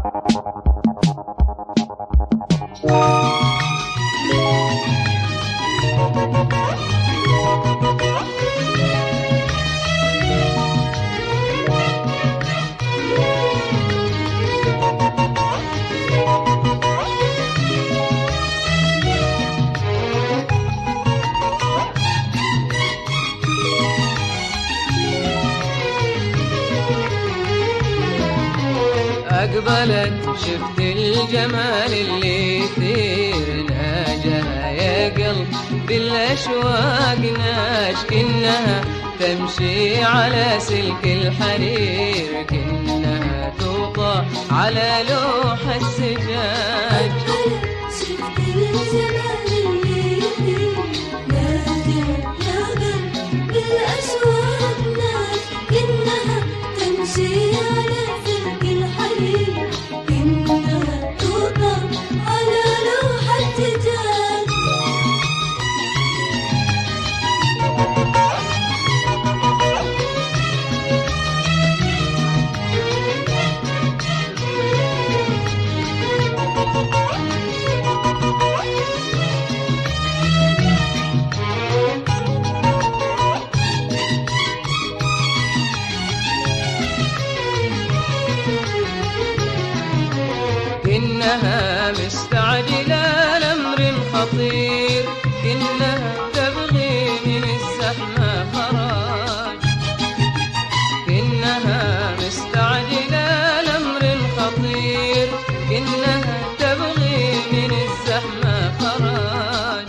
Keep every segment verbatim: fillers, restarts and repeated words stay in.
أقبلت شفت الجمال اللي يثير ناجها يا قلب بالأشواق ناش، كنها تمشي على سلك الحرير، كنها توطى على لوح السجاج. شفت الجمال اللي يثير ناجها يا قلب بالأشواق ناش، كنها تمشي على سلك الحرير، كنها توطى على لوح السجاج. كنها مستعجلة لأمر خطير، كنها تبغي من الزحمة خراج، كنها مستعجلة لأمر خطير، كنها تبغي من الزحمة خراج،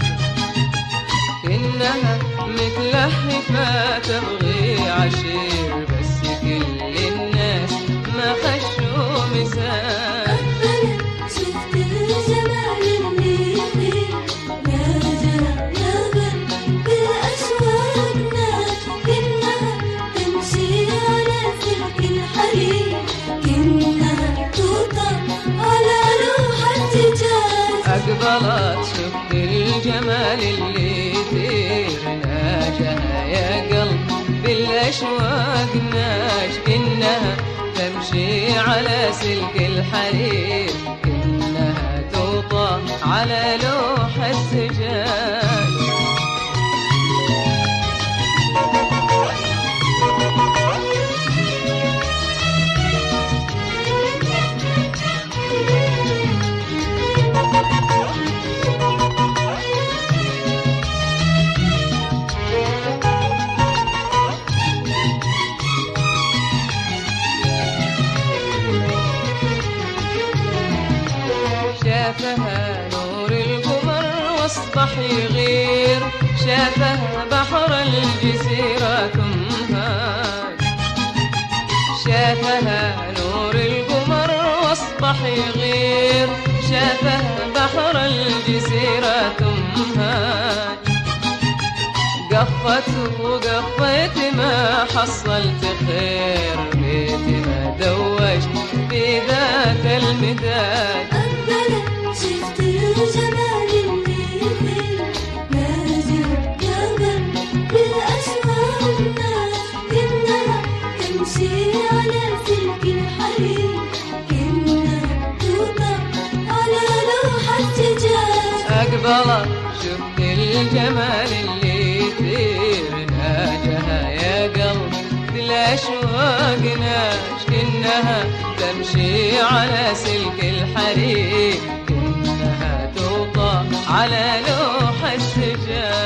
كنها متلهفة تبغي عشير، بس كل الناس ما خشوا مزاج. شفت الجمال اللي يثير ناجها يا قلب بالأشواق ناش، كنها تمشي على سلك الحرير، كنها توطى على لوح السجاج. أقبلت شفت الجمال اللي يثير ناجها يا قلب بالأشواق ناش، كنها تمشي على سلك الحرير، كنها توطى على لوح السجاج. شافها نور القمر واصبح يغير، شافها بحر الجزيرة تنهار، شافها نور القمر واصبح يغير، شافها بحر الجزيرة تنهار، قفت وقفيت ما حصلت خير، بيتي ما دوجت في ذات المداد. شفت الجمال اللي يثير ناجها يا قلب بالأشواق ناش، كنها تمشي على سلك الحرير، كنها توطى على لوح السجاج. أقبلت شفت الجمال اللي يثير ناجها يا قلب بالأشواق ناش، كنها تمشي على سلك الحرير، كنها توطى على لوح السجاج.